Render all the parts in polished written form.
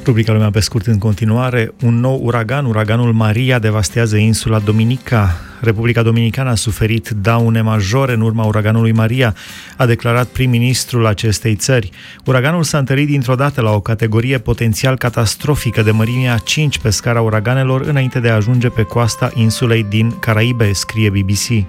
Rubrica Lumea pe scurt în continuare. Un nou uraganul Maria, devastează insula Dominica. Republica Dominicană a suferit daune majore în urma uraganului Maria, a declarat prim-ministrul acestei țări. Uraganul s-a întărit dintr-o dată la o categorie potențial catastrofică de mărimea 5 pe scara uraganelor, înainte de a ajunge pe coasta insulei din Caraibe, scrie BBC.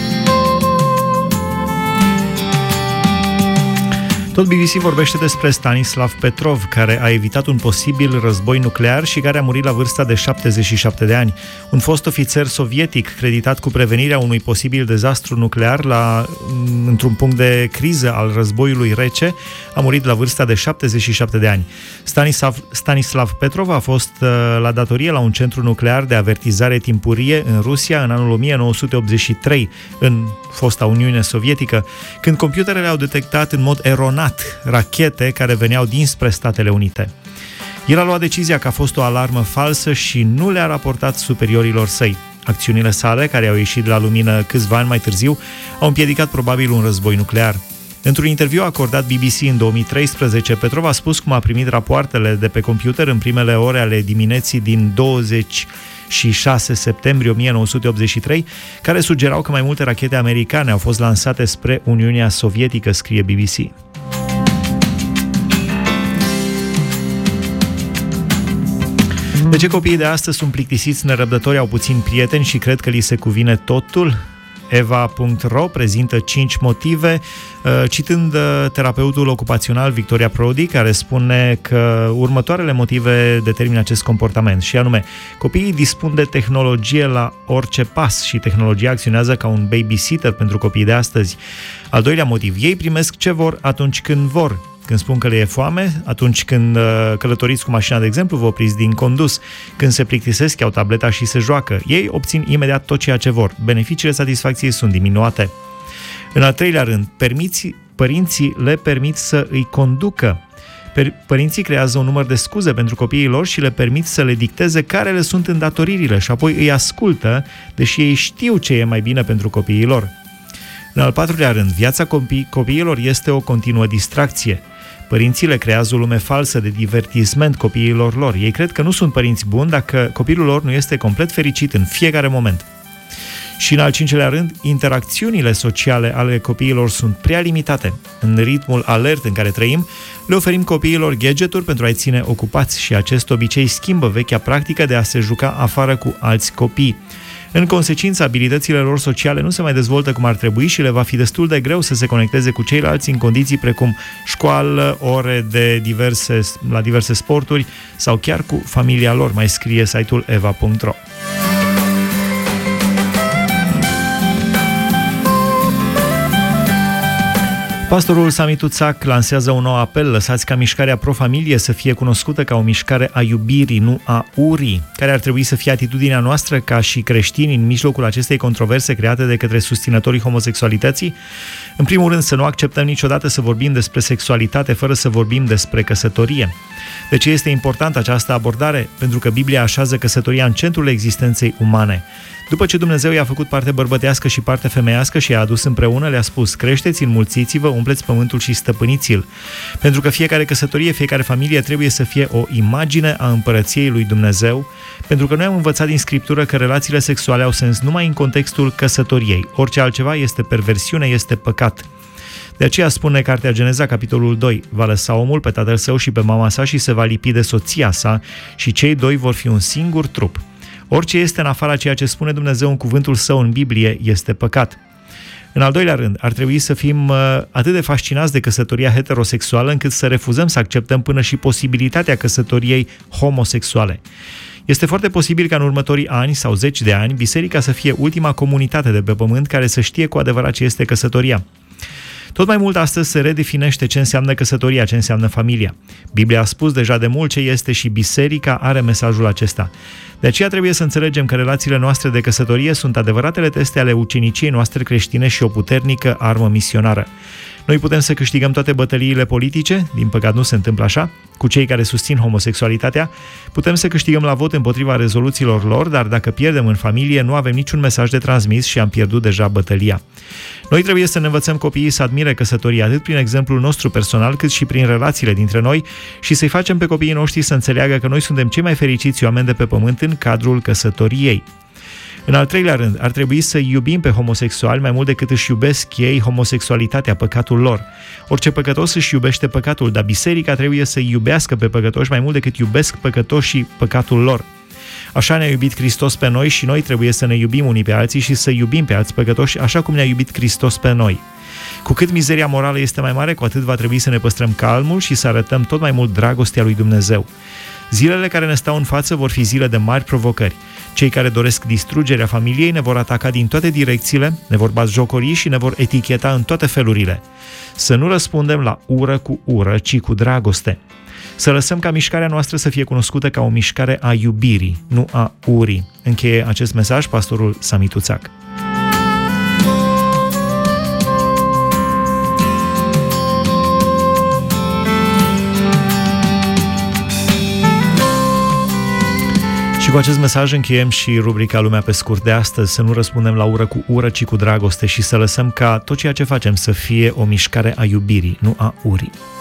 Tot BBC vorbește despre Stanislav Petrov, care a evitat un posibil război nuclear și care a murit la vârsta de 77 de ani. Un fost ofițer sovietic creditat cu prevenirea unui posibil dezastru nuclear într-un punct de criză al războiului rece, a murit la vârsta de 77 de ani. Stanislav Petrov a fost la datorie la un centru nuclear de avertizare timpurie în Rusia în anul 1983, în fosta Uniune Sovietică, când computerele au detectat în mod eronat rachete care veneau dinspre Statele Unite. El a luat decizia că a fost o alarmă falsă și nu le-a raportat superiorilor săi. Acțiunile sale, care au ieșit la lumină câțiva ani mai târziu, au împiedicat probabil un război nuclear. Într-un interviu acordat BBC în 2013, Petrov a spus cum a primit rapoartele de pe computer în primele ore ale dimineții din 26 septembrie 1983, care sugerau că mai multe rachete americane au fost lansate spre Uniunea Sovietică, scrie BBC. De ce copiii de astăzi sunt plictisiți, nerăbdători, au puțini prieteni și cred că li se cuvine totul? Eva.ro prezintă 5 motive, citând terapeutul ocupațional Victoria Prodi, care spune că următoarele motive determină acest comportament, și anume: copiii dispun de tehnologie la orice pas și tehnologia acționează ca un babysitter pentru copiii de astăzi. Al doilea motiv: ei primesc ce vor atunci când vor. Când spun că le e foame, atunci când călătoriți cu mașina, de exemplu, vă opriți din condus. Când se plictisesc, iau tableta și se joacă. Ei obțin imediat tot ceea ce vor. Beneficiile satisfacției sunt diminuate. În al treilea rând, părinții le permit să îi conducă. Părinții creează un număr de scuze pentru copiii lor și le permit să le dicteze care le sunt îndatoririle și apoi îi ascultă, deși ei știu ce e mai bine pentru copiii lor. În al patrulea rând, viața copiilor este o continuă distracție. Părinții le creează o lume falsă de divertisment copiilor lor. Ei cred că nu sunt părinți buni dacă copilul lor nu este complet fericit în fiecare moment. Și în al cincelea rând, interacțiunile sociale ale copiilor sunt prea limitate. În ritmul alert în care trăim, le oferim copiilor gadgeturi pentru a-i ține ocupați și acest obicei schimbă vechea practică de a se juca afară cu alți copii. În consecință, abilitățile lor sociale nu se mai dezvoltă cum ar trebui și le va fi destul de greu să se conecteze cu ceilalți în condiții precum școală, ore la diverse sporturi sau chiar cu familia lor, mai scrie site-ul eva.ro. Pastorul Sami Tuțac lansează un nou apel: lăsați ca mișcarea pro-familie să fie cunoscută ca o mișcare a iubirii, nu a urii. Care ar trebui să fie atitudinea noastră ca și creștini în mijlocul acestei controverse create de către susținătorii homosexualității? În primul rând, să nu acceptăm niciodată să vorbim despre sexualitate fără să vorbim despre căsătorie. De ce este importantă această abordare? Pentru că Biblia așează căsătoria în centrul existenței umane. După ce Dumnezeu i-a făcut parte bărbătească și parte femeiască și i-a adus împreună, le-a spus: creșteți, înmulțiți-vă, umpleți pământul și stăpâniți-l. Pentru că fiecare căsătorie, fiecare familie trebuie să fie o imagine a împărăției lui Dumnezeu, pentru că noi am învățat din Scriptură că relațiile sexuale au sens numai în contextul căsătoriei. Orice altceva este perversiune, este păcat. De aceea spune Cartea Geneza, capitolul 2: va lăsa omul pe tatăl său și pe mama sa și se va lipi de soția sa și cei doi vor fi un singur trup. Orice este în afara ceea ce spune Dumnezeu în cuvântul său în Biblie este păcat. În al doilea rând, ar trebui să fim atât de fascinați de căsătoria heterosexuală încât să refuzăm să acceptăm până și posibilitatea căsătoriei homosexuale. Este foarte posibil ca în următorii ani sau 10 de ani biserica să fie ultima comunitate de pe pământ care să știe cu adevărat ce este căsătoria. Tot mai mult astăzi se redefinește ce înseamnă căsătoria, ce înseamnă familia. Biblia a spus deja de mult ce este și biserica are mesajul acesta. De aceea trebuie să înțelegem că relațiile noastre de căsătorie sunt adevăratele teste ale uceniciei noastre creștine și o puternică armă misionară. Noi putem să câștigăm toate bătăliile politice, din păcat nu se întâmplă așa, cu cei care susțin homosexualitatea, putem să câștigăm la vot împotriva rezoluțiilor lor, dar dacă pierdem în familie, nu avem niciun mesaj de transmis și am pierdut deja bătălia. Noi trebuie să ne învățăm copiii să admire căsătoria atât prin exemplul nostru personal, cât și prin relațiile dintre noi și să-i facem pe copiii noștri să înțeleagă că noi suntem cei mai fericiți oameni de pe pământ în cadrul căsătoriei. În al treilea rând, ar trebui să iubim pe homosexuali mai mult decât își iubesc ei homosexualitatea, păcatul lor. Orice păcătos își iubește păcatul, dar biserica trebuie să iubească pe păcătoși mai mult decât iubesc păcătoșii păcatul lor. Așa ne-a iubit Hristos pe noi și noi trebuie să ne iubim unii pe alții și să iubim pe alți păcătoși așa cum ne-a iubit Hristos pe noi. Cu cât mizeria morală este mai mare, cu atât va trebui să ne păstrăm calmul și să arătăm tot mai mult dragostea lui Dumnezeu. Zilele care ne stau în față vor fi zile de mari provocări. Cei care doresc distrugerea familiei ne vor ataca din toate direcțiile, ne vor batjocori și ne vor eticheta în toate felurile. Să nu răspundem la ură cu ură, ci cu dragoste. Să lăsăm ca mișcarea noastră să fie cunoscută ca o mișcare a iubirii, nu a urii. Încheie acest mesaj pastorul Sami Tuțac. Și cu acest mesaj încheiem și rubrica Lumea pe scurt de astăzi. Să nu răspundem la ură cu ură, ci cu dragoste și să lăsăm ca tot ceea ce facem să fie o mișcare a iubirii, nu a urii.